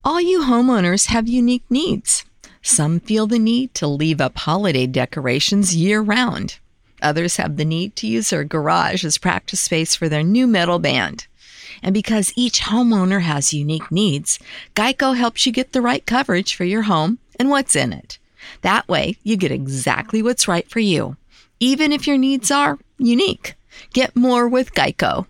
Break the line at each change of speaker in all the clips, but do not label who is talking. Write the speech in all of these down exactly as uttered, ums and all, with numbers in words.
All you homeowners have unique needs. Some feel the need to leave up holiday decorations year-round. Others have the need to use their garage as practice space for their new metal band. And because each homeowner has unique needs, Geico helps you get the right coverage for your home and what's in it. That way, you get exactly what's right for you, even if your needs are unique. Get more with Geico.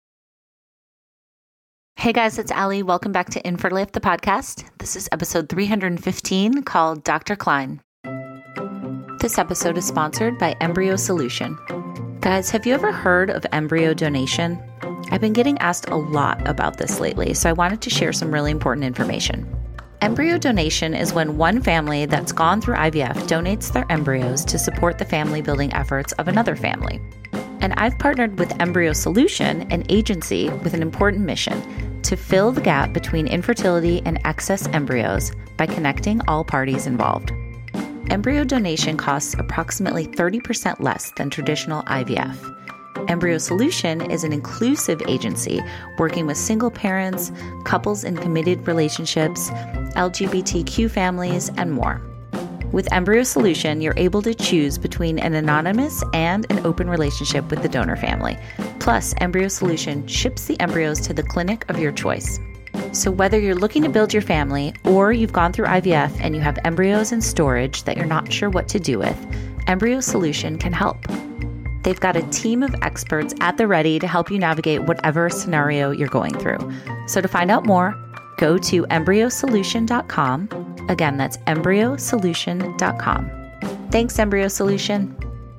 Hey guys, it's Allie. Welcome back to In for Life, the podcast. This is episode three hundred fifteen called Doctor Klein. This episode is sponsored by Embryo Solution. Guys, have you ever heard of embryo donation? I've been getting asked a lot about this lately, so I wanted to share some really important information. Embryo donation is when one family that's gone through I V F donates their embryos to support the family building efforts of another family. And I've partnered with Embryo Solution, an agency with an important mission to fill the gap between infertility and excess embryos by connecting all parties involved. Embryo donation costs approximately thirty percent less than traditional I V F. Embryo Solution is an inclusive agency working with single parents, couples in committed relationships, L G B T Q families, and more. With Embryo Solution, you're able to choose between an anonymous and an open relationship with the donor family. Plus, Embryo Solution ships the embryos to the clinic of your choice. So whether you're looking to build your family or you've gone through I V F and you have embryos in storage that you're not sure what to do with, Embryo Solution can help. They've got a team of experts at the ready to help you navigate whatever scenario you're going through. So to find out more, go to embryo solution dot com. Again, that's embryo solution dot com. Thanks, Embryo Solution.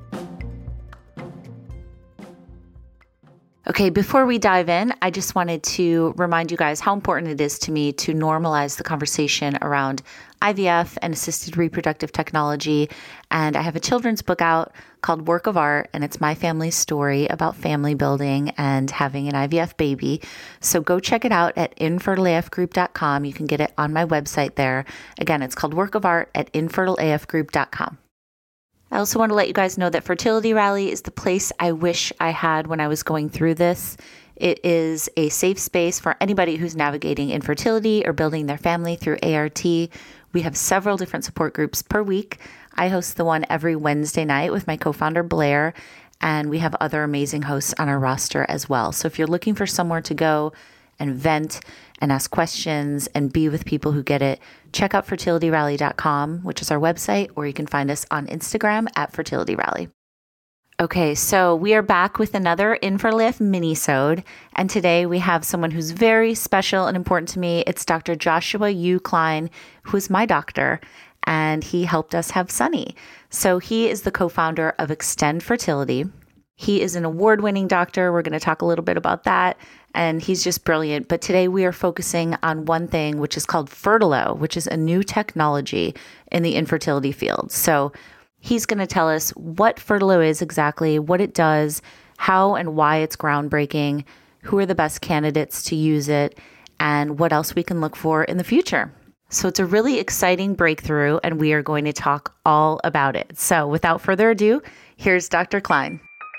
Okay, before we dive in, I just wanted to remind you guys how important it is to me to normalize the conversation around I V F and assisted reproductive technology. And I have a children's book out called Work of Art, and it's my family's story about family building and having an I V F baby. So go check it out at infertile A F group dot com. You can get it on my website there. Again, it's called Work of Art at infertile A F group dot com. I also want to let you guys know that Fertility Rally is the place I wish I had when I was going through this. It is a safe space for anybody who's navigating infertility or building their family through A R T. We have several different support groups per week. I host the one every Wednesday night with my co-founder Blair, and we have other amazing hosts on our roster as well. So if you're looking for somewhere to go and vent and ask questions and be with people who get it, check out fertility rally dot com, which is our website, or you can find us on Instagram at Fertility Rally. Okay, so we are back with another In for Life mini-sode, and today we have someone who's very special and important to me. It's Doctor Joshua U. Klein, who is my doctor, and he helped us have Sunny. So he is the co-founder of Extend Fertility. He is an award-winning doctor. We're going to talk a little bit about that, and he's just brilliant. But today we are focusing on one thing, which is called Fertilo, which is a new technology in the infertility field. So he's going to tell us what Fertilo is exactly, what it does, how and why it's groundbreaking, who are the best candidates to use it, and what else we can look for in the future. So it's a really exciting breakthrough, and we are going to talk all about it. So without further ado, here's Doctor Klein.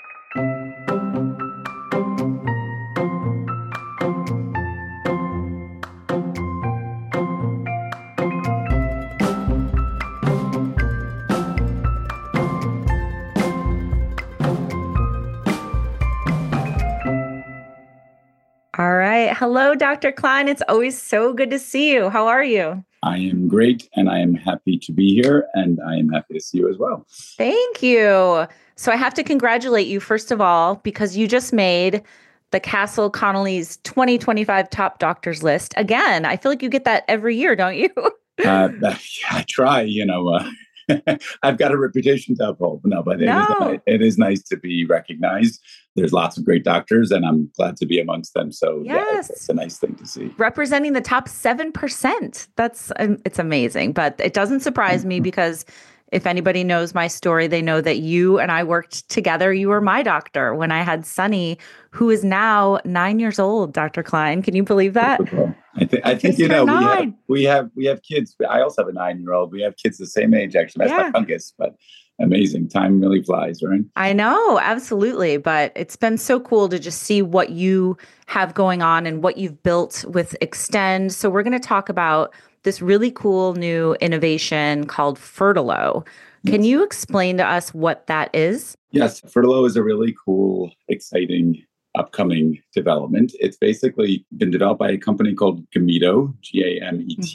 All right. Hello, Doctor Klein. It's always so good to see you. How are you?
I am great, and I am happy to be here, and I am happy to see you as well.
Thank you. So I have to congratulate you, first of all, because you just made the Castle Connolly's twenty twenty-five top doctors list. Again, I feel like you get that every year, don't you?
uh, I try, you know. Uh, I've got a reputation to uphold. No, but it,
no.
Is, it is nice to be recognized. There's lots of great doctors, and I'm glad to be amongst them. So
yes.
Yeah, it's, it's a nice thing to see.
Representing the top seven percent. That's, um, it's amazing, but it doesn't surprise me because if anybody knows my story, they know that you and I worked together. You were my doctor when I had Sunny, who is now nine years old, Doctor Klein. Can you believe that?
I, th- I think, you know, we have, we have we have kids. I also have a nine-year-old. We have kids the same age, actually. That's yeah. my youngest, but amazing. Time really flies, right?
I know, absolutely. But it's been so cool to just see what you have going on and what you've built with Extend. So we're going to talk about this really cool new innovation called Fertilo. Can yes. you explain to us what that is?
Yes, Fertilo is a really cool, exciting, upcoming development. It's basically been developed by a company called Gamito, G A M E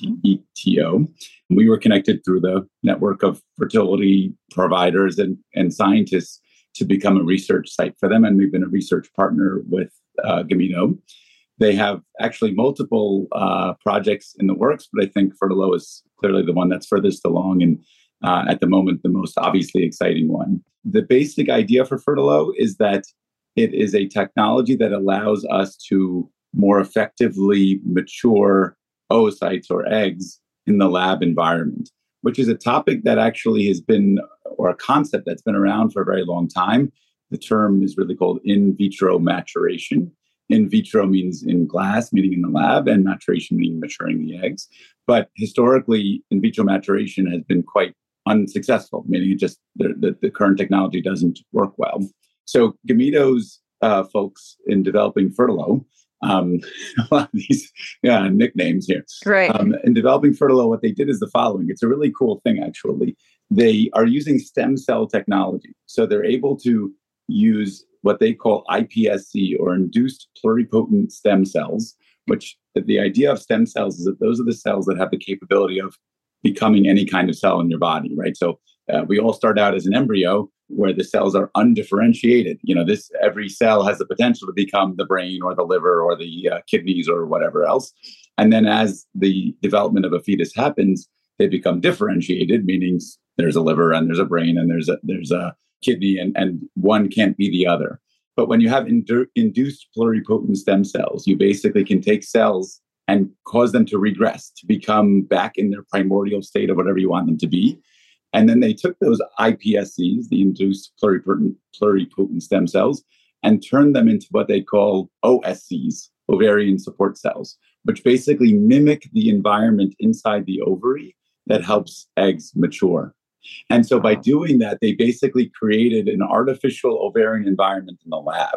T O. Mm-hmm. We were connected through the network of fertility providers and, and scientists to become a research site for them. And we've been a research partner with uh, Gamito. They have actually multiple uh, projects in the works, but I think Fertilo is clearly the one that's furthest along and uh, at the moment, the most obviously exciting one. The basic idea for Fertilo is that it is a technology that allows us to more effectively mature oocytes or eggs in the lab environment, which is a topic that actually has been, or a concept that's been around for a very long time. The term is really called in vitro maturation. In vitro means in glass, meaning in the lab, and maturation meaning maturing the eggs. But historically, in vitro maturation has been quite unsuccessful, meaning it just the, the, the current technology doesn't work well. So Gamito's uh, folks in developing Fertilo, um, a lot of these yeah, nicknames here.
Right.
Um, in developing Fertilo, what they did is the following. It's a really cool thing, actually. They are using stem cell technology. So they're able to use what they call I P S C, or induced pluripotent stem cells, which the idea of stem cells is that those are the cells that have the capability of becoming any kind of cell in your body, right? So uh, we all start out as an embryo where the cells are undifferentiated. You know, this every cell has the potential to become the brain or the liver or the uh, kidneys or whatever else. And then as the development of a fetus happens, they become differentiated, meaning there's a liver and there's a brain and there's a there's a kidney, and, and one can't be the other. But when you have indu- induced pluripotent stem cells, you basically can take cells and cause them to regress, to become back in their primordial state of whatever you want them to be. And then they took those I P S Cs, the induced pluripotent, pluripotent stem cells, and turned them into what they call O S Cs, ovarian support cells, which basically mimic the environment inside the ovary that helps eggs mature. And so by doing that, they basically created an artificial ovarian environment in the lab.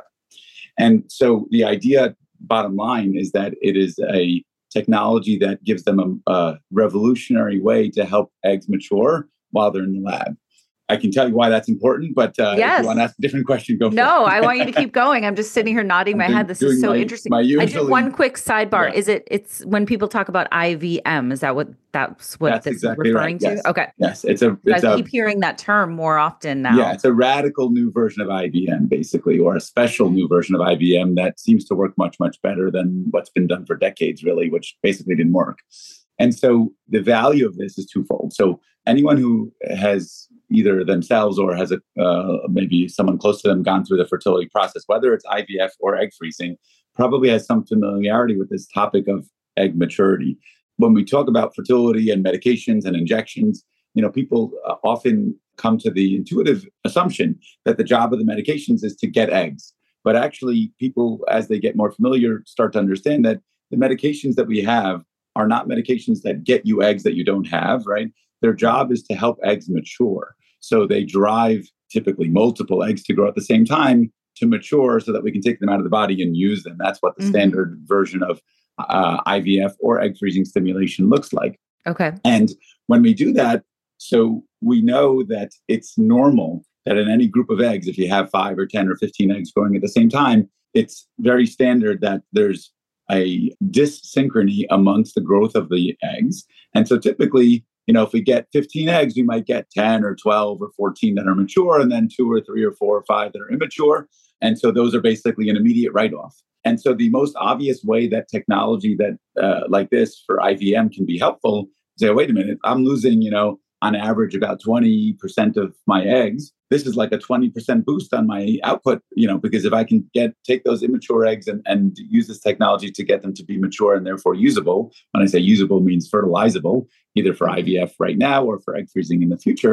And so the idea, bottom line, is that it is a technology that gives them a, a revolutionary way to help eggs mature while they're in the lab. I can tell you why that's important, but uh,
yes.
if you want to ask a different question, go for
no,
it.
I want you to keep going. I'm just sitting here nodding my
doing,
head. This is so
my,
interesting.
My usually,
I did one quick sidebar.
Yeah.
Is it, it's when people talk about I V M, is that what that's what
that's
this
exactly
is referring
right.
to?
Yes.
Okay.
Yes. It's a, it's
I
a,
keep hearing that term more often now.
Yeah. It's a radical new version of I V M, basically, or a special new version of I V M that seems to work much, much better than what's been done for decades, really, which basically didn't work. And so the value of this is twofold. So anyone who has either themselves or has a uh, maybe someone close to them gone through the fertility process, whether it's I V F or egg freezing, probably has some familiarity with this topic of egg maturity. When we talk about fertility and medications and injections, you know, people uh, often come to the intuitive assumption that the job of the medications is to get eggs. But actually, people, as they get more familiar, start to understand that the medications that we have are not medications that get you eggs that you don't have, right? Their job is to help eggs mature. So they drive typically multiple eggs to grow at the same time to mature so that we can take them out of the body and use them. That's what the mm-hmm. standard version of uh, I V F or egg freezing stimulation looks like.
Okay.
And when we do that, so we know that it's normal that in any group of eggs, if you have five or ten or fifteen eggs growing at the same time, it's very standard that there's a dyssynchrony amongst the growth of the eggs. And so typically, you know, if we get fifteen eggs, we might get ten or twelve or fourteen that are mature, and then two or three or four or five that are immature. And so those are basically an immediate write-off. And so the most obvious way that technology that uh, like this for I V M can be helpful is say, wait a minute, I'm losing, you know, on average about twenty percent of my eggs. This is like a twenty percent boost on my output, you know, because if I can get take those immature eggs and, and use this technology to get them to be mature and therefore usable, when I say usable means fertilizable, either for I V F right now or for egg freezing in the future,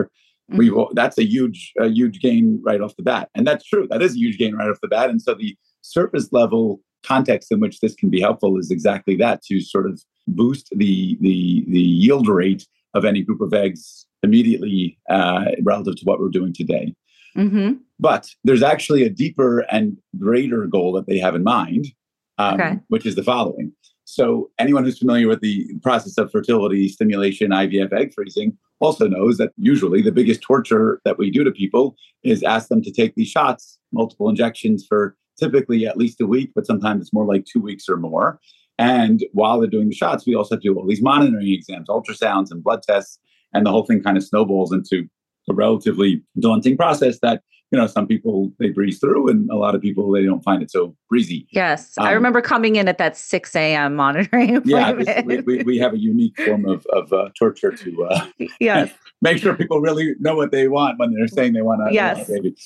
We will, that's a huge, a huge gain right off the bat. And that's true. That is a huge gain right off the bat. And so the surface level context in which this can be helpful is exactly that, to sort of boost the the, the yield rate of any group of eggs immediately uh, relative to what we're doing today.
Mm-hmm.
But there's actually a deeper and greater goal that they have in mind, um,
okay.
which is the following. So anyone who's familiar with the process of fertility stimulation, I V F egg freezing, also knows that usually the biggest torture that we do to people is ask them to take these shots, multiple injections for typically at least a week, but sometimes it's more like two weeks or more. And while they're doing the shots, we also have to do all these monitoring exams, ultrasounds and blood tests, and the whole thing kind of snowballs into a relatively daunting process that, you know, some people, they breeze through, and a lot of people, they don't find it so breezy.
Yes.
Um,
I remember coming in at that six a.m. monitoring
yeah,
appointment.
this, we, we, we have a unique form of, of uh, torture to uh,
yes.
make sure people really know what they want when they're saying they want a,
yes.
a baby.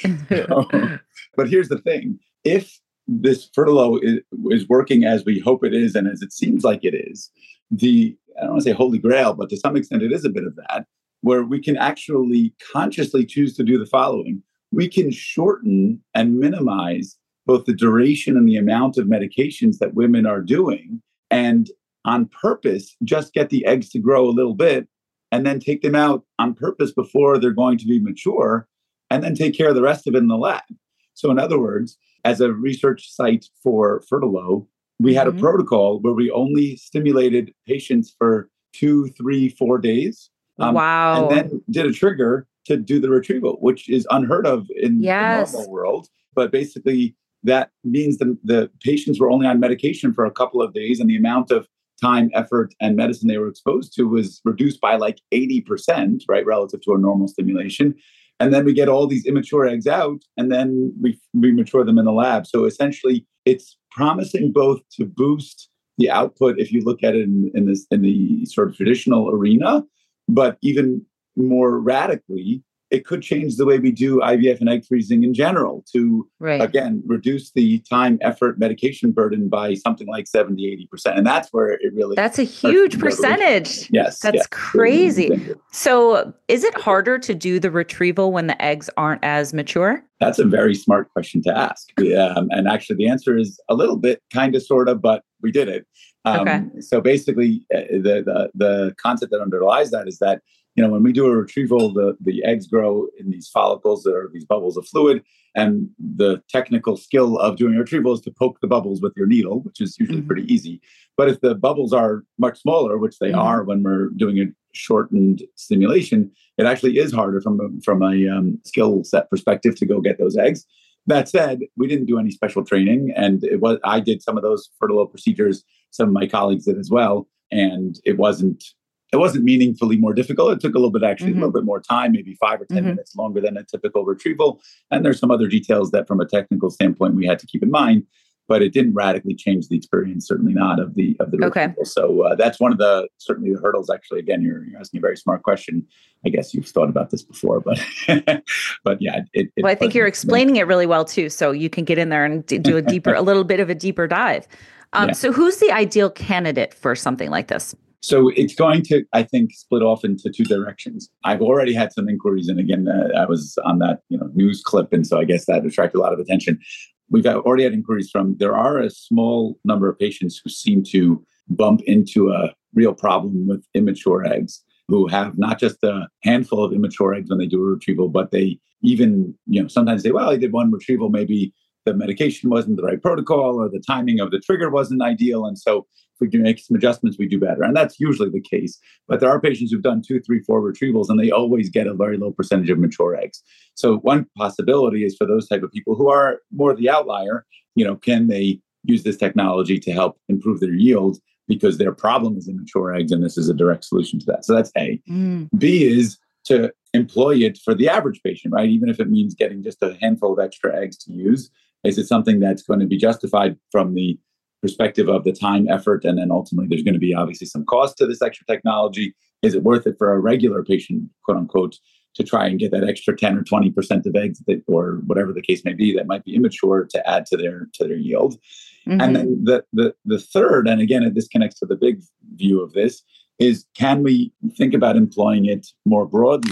So, but here's the thing. If this Fertilo is, is working as we hope it is, and as it seems like it is, the, I don't want to say holy grail, but to some extent it is a bit of that, where we can actually consciously choose to do the following. We can shorten and minimize both the duration and the amount of medications that women are doing, and on purpose, just get the eggs to grow a little bit and then take them out on purpose before they're going to be mature, and then take care of the rest of it in the lab. So in other words, as a research site for Fertilo, we had mm-hmm. a protocol where we only stimulated patients for two, three, four days. Um,
wow.
And then did a trigger to do the retrieval, which is unheard of in
yes.
the normal world. But basically, that means the, the patients were only on medication for a couple of days, and the amount of time, effort, and medicine they were exposed to was reduced by like eighty percent, right, relative to a normal stimulation. And then we get all these immature eggs out, and then we, we mature them in the lab. So essentially, it's promising both to boost the output, if you look at it in, in this in the sort of traditional arena, but even more radically, it could change the way we do I V F and egg freezing in general to,
right.
again, reduce the time, effort, medication burden by something like seventy, eighty percent. And that's where it really...
That's a huge percentage.
Yes.
That's
yes.
crazy. So is it harder to do the retrieval when the eggs aren't as mature?
That's a very smart question to ask. Um, and actually, the answer is a little bit, kind of, sort of, but we did it. Um,
okay.
So basically, uh, the, the the concept that underlies that is that, you know, when we do a retrieval, the, the eggs grow in these follicles that are these bubbles of fluid. And the technical skill of doing a retrieval is to poke the bubbles with your needle, which is usually mm-hmm. pretty easy. But if the bubbles are much smaller, which they mm-hmm. are when we're doing a shortened stimulation, it actually is harder from a, from a um, skill set perspective to go get those eggs. That said, we didn't do any special training. And it was I did some of those Fertilo procedures. Some of my colleagues did as well. And it wasn't It wasn't meaningfully more difficult. It took a little bit, actually, mm-hmm. a little bit more time, maybe five or ten mm-hmm. minutes longer than a typical retrieval. And there's some other details that from a technical standpoint, we had to keep in mind, but it didn't radically change the experience, certainly not of the of the retrieval. Okay. So uh, that's one of the, certainly the hurdles, actually. Again, you're, you're asking a very smart question. I guess you've thought about this before, but but yeah. It, it
well, I think you're explaining it really well, too. So you can get in there and do a deeper, a little bit of a deeper dive. Um, yeah. So who's the ideal candidate for something like this?
So it's going to, I think, split off into two directions. I've already had some inquiries, and again, uh, I was on that you know news clip, and so I guess that attracted a lot of attention. We've already had inquiries from, there are a small number of patients who seem to bump into a real problem with immature eggs, who have not just a handful of immature eggs when they do a retrieval, but they even, you know, sometimes say, well, I did one retrieval, maybe the medication wasn't the right protocol, or the timing of the trigger wasn't ideal. And so if we can make some adjustments, we do better. And that's usually the case. But there are patients who've done two, three, four retrievals, and they always get a very low percentage of mature eggs. So one possibility is for those type of people who are more the outlier, you know, can they use this technology to help improve their yield because their problem is immature eggs, and this is a direct solution to that. So that's A. Mm. B is to employ it for the average patient, right? Even if it means getting just a handful of extra eggs to use. Is it something that's going to be justified from the perspective of the time, effort, and then ultimately there's going to be obviously some cost to this extra technology? Is it worth it for a regular patient, quote unquote, to try and get that extra ten or twenty percent of eggs that, or whatever the case may be, that might be immature, to add to their to their yield? Mm-hmm. And then the, the the third, and again, this connects to the big view of this, is can we think about employing it more broadly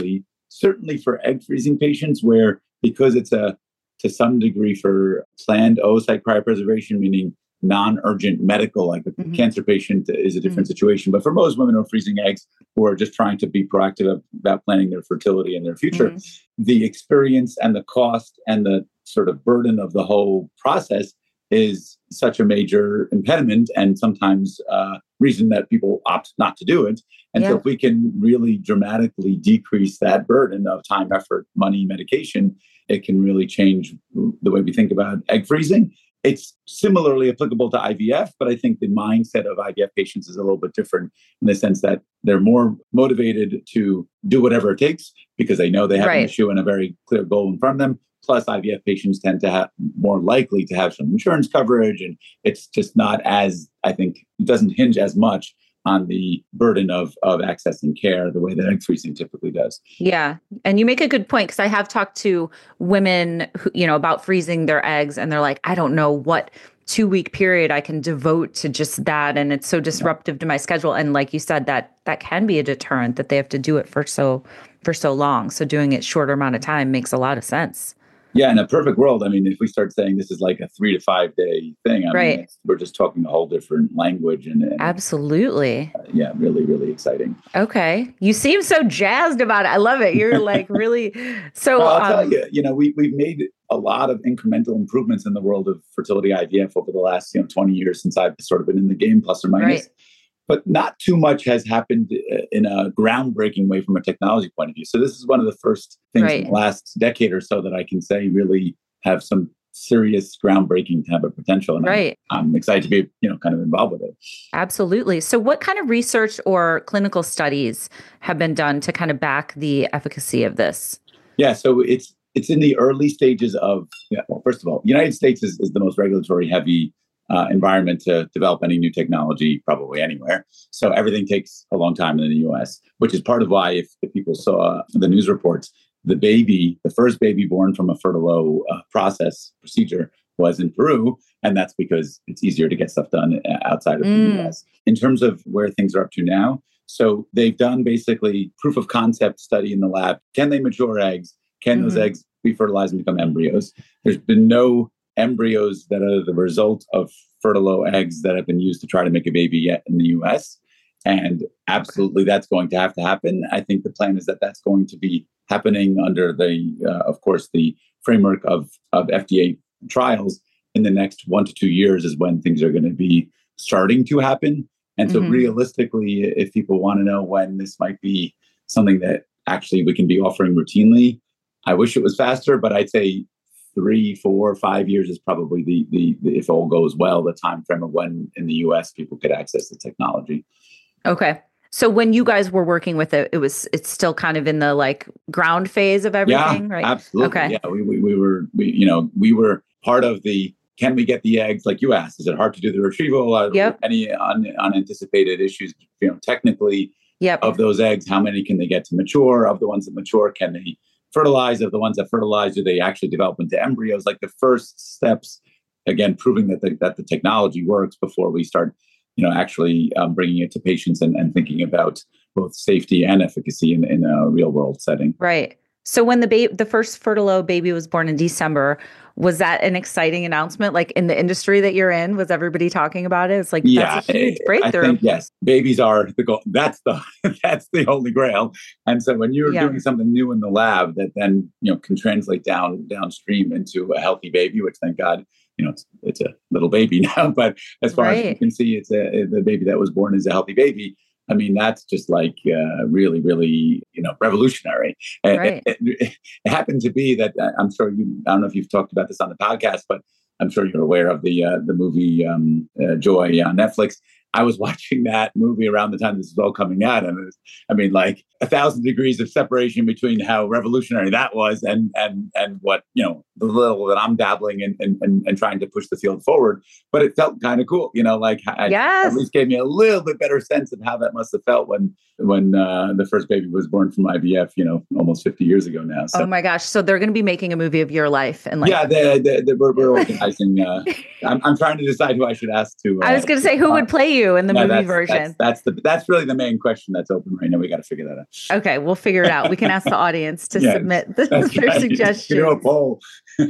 certainly for egg freezing patients, where because it's a to some degree for planned oocyte cryopreservation, meaning non-urgent medical, like a mm-hmm. cancer patient is a different mm-hmm. situation. But for most women who are freezing eggs, who are just trying to be proactive about planning their fertility and their future, mm-hmm. the experience and the cost and the sort of burden of the whole process is such a major impediment and sometimes uh, reason that people opt not to do it. And yeah. so if we can really dramatically decrease that burden of time, effort, money, medication, it can really change the way we think about egg freezing. It's similarly applicable to I V F, but I think the mindset of I V F patients is a little bit different in the sense that they're more motivated to do whatever it takes because they know they have right. an issue and a very clear goal in front of them. Plus, I V F patients tend to have more likely to have some insurance coverage, and it's just not as, I think, it doesn't hinge as much on the burden of of accessing care the way that egg freezing typically does.
Yeah. And you make a good point, because I have talked to women who, you know, about freezing their eggs, and they're like, I don't know what two week period I can devote to just that. And it's so disruptive yeah. to my schedule. And like you said, that that can be a deterrent that they have to do it for so for so long. So doing it shorter amount of time makes a lot of sense.
Yeah, in a perfect world, I mean, if we start saying this is like a three to five day thing, I right. mean, it's, we're just talking a whole different language. And, and
absolutely.
Uh, yeah, really, really exciting.
Okay. You seem so jazzed about it. I love it. You're like really, so.
Well, I'll
um,
tell you, you know, we, we've made a lot of incremental improvements in the world of fertility I V F over the last, you know, twenty years since I've sort of been in the game, plus or minus. Right. But not too much has happened in a groundbreaking way from a technology point of view. So this is one of the first things right. in the last decade or so that I can say really have some serious groundbreaking type of potential. And right. I'm, I'm excited to be, you know, kind of involved with it.
Absolutely. So what kind of research or clinical studies have been done to kind of back the efficacy of this?
Yeah, so it's it's in the early stages of, yeah, well, first of all, the United States is, is the most regulatory heavy Uh, environment to develop any new technology, probably anywhere. So everything takes a long time in the U S, which is part of why, if, if people saw the news reports, the baby, the first baby born from a Fertilo uh, process procedure was in Peru. And that's because it's easier to get stuff done outside of mm. the U S. In terms of where things are up to now, so they've done basically proof of concept study in the lab. Can they mature eggs? Can mm-hmm. those eggs be fertilized and become embryos? There's been no embryos that are the result of Fertilo eggs that have been used to try to make a baby yet in the U S. And absolutely, that's going to have to happen. I think the plan is that that's going to be happening under the, uh, of course, the framework of, of F D A trials in the next one to two years is when things are going to be starting to happen. And so mm-hmm. realistically, if people want to know when this might be something that actually we can be offering routinely, I wish it was faster, but I'd say three, four, five years is probably the, the, the, if all goes well, the time frame of when in the U S people could access the technology.
Okay. So when you guys were working with it, it was, it's still kind of in the like ground phase of everything,
yeah,
right?
Absolutely.
Okay.
Yeah. We, we, we were, we, you know, we were part of the, can we get the eggs? Like you asked, is it hard to do the retrieval? Uh,
yep.
Any un, unanticipated issues, you know, technically
yep.
of those eggs, how many can they get to mature? Of the ones that mature, can they fertilize? Of the ones that fertilize, do they actually develop into embryos? Like the first steps, again, proving that the, that the technology works before we start, you know, actually um, bringing it to patients and, and thinking about both safety and efficacy in, in a real world setting.
Right. So when the baby, the first Fertilo baby was born in December, was that an exciting announcement? Like in the industry that you're in, was everybody talking about it? It's like, yeah, that's a huge breakthrough.
I think, yes, babies are the goal. That's the that's the holy grail. And so when you're yeah. doing something new in the lab that then, you know, can translate down downstream into a healthy baby, which thank God, you know, it's, it's a little baby now. But as far right. as you can see, it's a the baby that was born is a healthy baby. I mean, that's just like uh, really, really, you know, revolutionary.
Right.
It, it, it happened to be that uh, I'm sure you, I don't know if you've talked about this on the podcast, but I'm sure you're aware of the uh, the movie um, uh, Joy on Netflix. I was watching that movie around the time this was all coming out. And it was, I mean, like a thousand degrees of separation between how revolutionary that was and and and what, you know, the little that I'm dabbling in and, and, and trying to push the field forward. But it felt kind of cool, you know, like I,
yes.
at least gave me a little bit better sense of how that must have felt when when uh, the first baby was born from I V F, you know, almost fifty years ago now. So.
Oh my gosh. So they're going to be making a movie of your life. And like,
yeah, they, they, they, we're, we're organizing. Uh, I'm, I'm trying to decide who I should ask to. Uh,
I was going to say, who uh, would play you in the
no,
movie
that's,
version?
That's, that's the that's really the main question that's open right now. We got to figure that out.
Okay, we'll figure it out. We can ask the audience to yes, submit the, their right. suggestions.
Do a poll.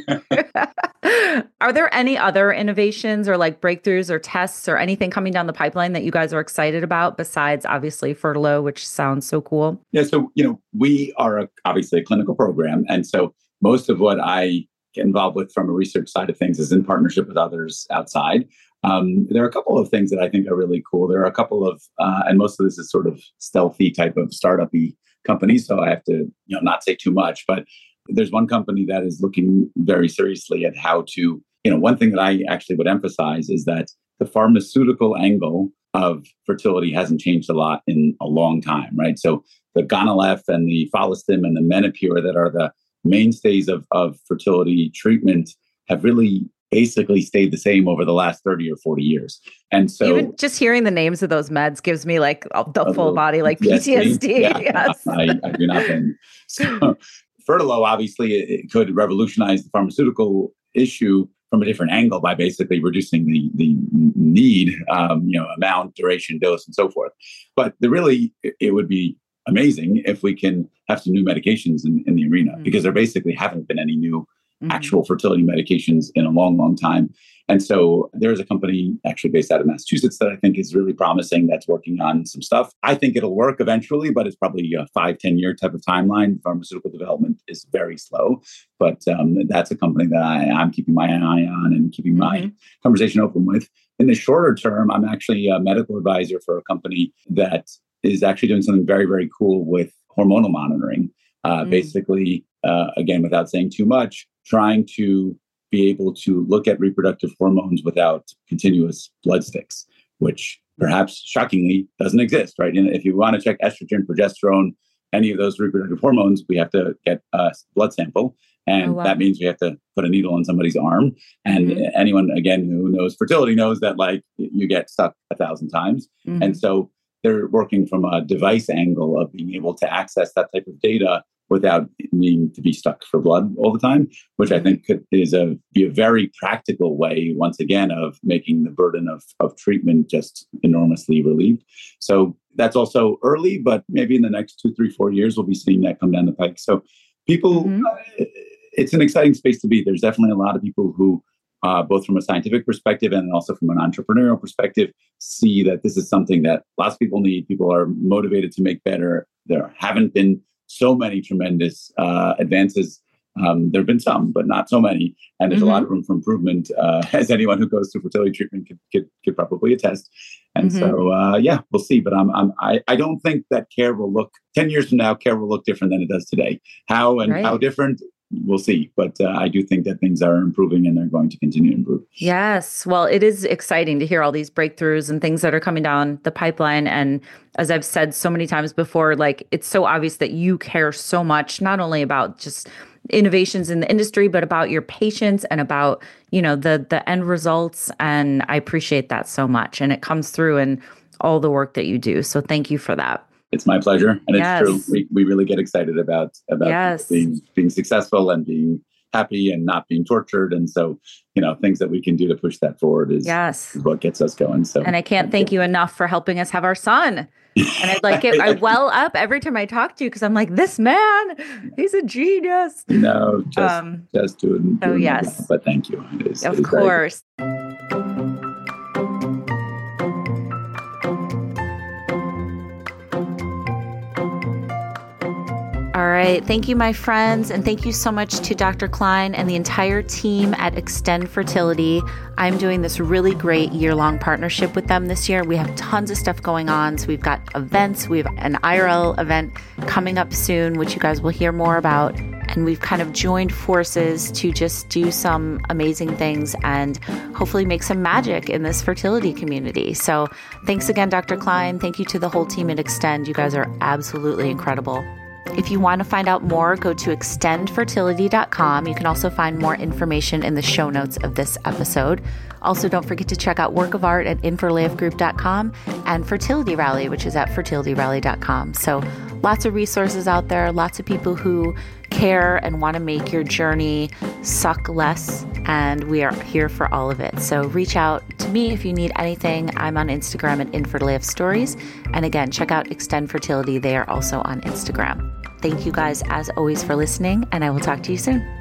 Are there any other innovations or like breakthroughs or tests or anything coming down the pipeline that you guys are excited about besides obviously Fertilo, which sounds so cool?
Yeah, so, you know, we are a, obviously a clinical program. And so most of what I get involved with from a research side of things is in partnership with others outside. Um, there are a couple of things that I think are really cool. There are a couple of, uh, and most of this is sort of stealthy type of startup-y companies. So I have to, you know, not say too much, but there's one company that is looking very seriously at how to, you know, one thing that I actually would emphasize is that the pharmaceutical angle of fertility hasn't changed a lot in a long time, right? So the Gonal-f and the Follistim and the Menopur that are the mainstays of, of fertility treatment have really basically stayed the same over the last thirty or forty years. And so
even just hearing the names of those meds gives me like the full body, like P T S D.
Yeah,
yes.
I, I do not think so. Fertilo, obviously, it could revolutionize the pharmaceutical issue from a different angle by basically reducing the the need, um, you know, amount, duration, dose, and so forth. But the really, it would be amazing if we can have some new medications in, in the arena, mm-hmm. because there basically haven't been any new mm-hmm. actual fertility medications in a long, long time. And so there's a company actually based out of Massachusetts that I think is really promising that's working on some stuff. I think it'll work eventually, but it's probably a five, ten year type of timeline. Pharmaceutical development is very slow, but um, that's a company that I, I'm keeping my eye on and keeping mm-hmm. my conversation open with. In the shorter term, I'm actually a medical advisor for a company that is actually doing something very, very cool with hormonal monitoring. Uh, mm. Basically, uh, again, without saying too much, trying to be able to look at reproductive hormones without continuous blood sticks, which perhaps shockingly doesn't exist, right? And if you want to check estrogen, progesterone, any of those reproductive hormones, we have to get a blood sample. And oh, wow. that means we have to put a needle on somebody's arm. And mm-hmm. anyone, again, who knows fertility knows that like you get stuck a thousand times. Mm-hmm. And so they're working from a device angle of being able to access that type of data without needing to be stuck for blood all the time, which I think could, is a be a very practical way, once again, of making the burden of, of treatment just enormously relieved. So that's also early, but maybe in the next two, three, four years, we'll be seeing that come down the pike. So people, mm-hmm. uh, it's an exciting space to be. There's definitely a lot of people who, uh, both from a scientific perspective and also from an entrepreneurial perspective, see that this is something that lots of people need. People are motivated to make better. There haven't been so many tremendous uh, advances. Um, there have been some, but not so many. And there's mm-hmm. a lot of room for improvement, uh, as anyone who goes through fertility treatment could, could, could probably attest. And mm-hmm. so, uh, yeah, we'll see. But I'm, I'm, I, I don't think that care will look, ten years from now, care will look different than it does today. How and right. how different, we'll see. But uh, I do think that things are improving and they're going to continue to improve.
Yes. Well, it is exciting to hear all these breakthroughs and things that are coming down the pipeline. And as I've said so many times before, like it's so obvious that you care so much, not only about just innovations in the industry, but about your patients and about, you know, the the end results. And I appreciate that so much. And it comes through in all the work that you do. So thank you for that.
It's my pleasure. And yes. it's true. We we really get excited about, about
yes.
being, being successful and being happy and not being tortured. And so, you know, things that we can do to push that forward is,
yes.
is what gets us going. So,
and I can't thank you enough for helping us have our son. And I'd like it. I well up every time I talk to you because I'm like, this man, he's a genius.
No, just, um, just doing, doing
Oh, yes.
But thank you. It is,
of
it is
course. All right. Thank you, my friends. And thank you so much to Doctor Klein and the entire team at Extend Fertility. I'm doing this really great year-long partnership with them this year. We have tons of stuff going on. So we've got events. We have an I R L event coming up soon, which you guys will hear more about. And we've kind of joined forces to just do some amazing things and hopefully make some magic in this fertility community. So thanks again, Doctor Klein. Thank you to the whole team at Extend. You guys are absolutely incredible. If you want to find out more, go to extend fertility dot com. You can also find more information in the show notes of this episode. Also, don't forget to check out Work of Art at inferleaf group dot com and Fertility Rally, which is at fertility rally dot com. So lots of resources out there, lots of people who care and want to make your journey suck less. And we are here for all of it. So reach out to me if you need anything. I'm on Instagram at Infertility Stories. And again, check out Extend Fertility. They are also on Instagram. Thank you guys, as always, for listening, and I will talk to you soon.